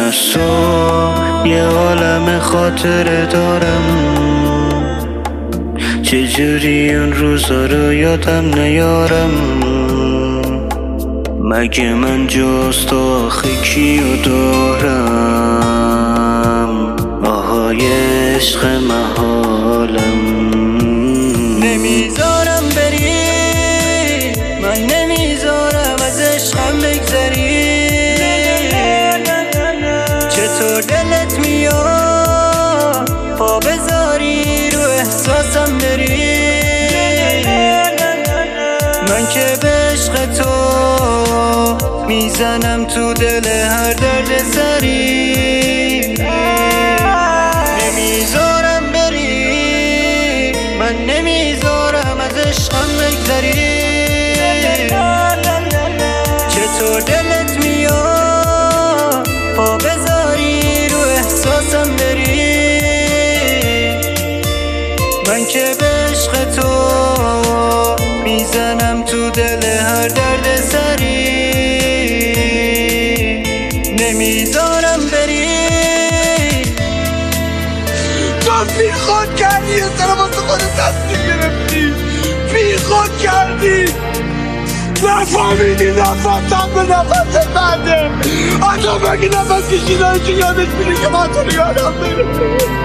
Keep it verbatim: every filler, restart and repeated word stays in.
از تو یه عالم خاطره دارم، چجوری اون روزا رو یادم نیارم. مگه من جز تو آخه کیو دارم؟ آهای عشق محالم. نمیذارم بری، من نمیذارم از عشقم بگذری. چطور دلت میاد پا بذاری رو احساسم بری؟ من که به عشق تو میزنم تو دل هر درد سری. نمیذارم بری، من نمیذارم از عشقم بگذری. چطور دلت میاد پا بذاری رو احساسم بری؟ من که به عشق تو میزنم تو دل هر درد سری. نمیذارم بری. تو بی خود کردی، یه سر واسه خودت تصمیم گرفتی، بی خود کردی. نفهمیدی نفستم به نفست بعده. آتا مگه نفس کشیدایی که یادت میره که من تو رو یادم میره.